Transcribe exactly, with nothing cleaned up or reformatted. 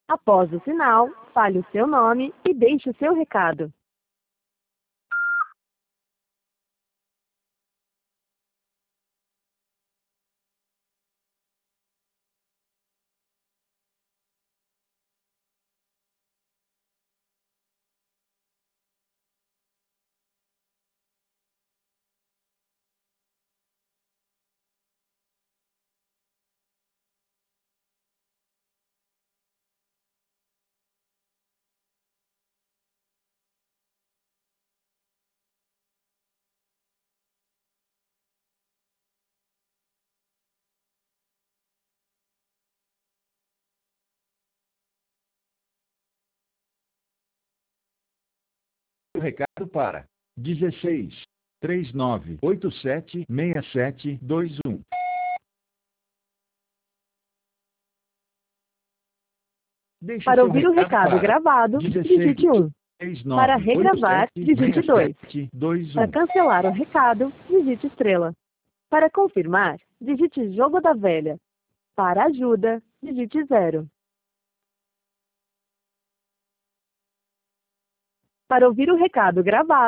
Após o sinal, fale o seu nome e deixe o seu recado. O recado para dezesseis, trinta e nove, oitenta e sete, sessenta e sete, vinte e um. Deixe Para seu ouvir o recado para gravado, dezesseis, digite um. trinta e Para nove, regravar, oitenta e sete, digite dois. sessenta e sete, vinte e Para um. cancelar o recado, digite estrela. Para confirmar, digite jogo da velha. Para ajuda, digite zero. Para ouvir o recado gravado,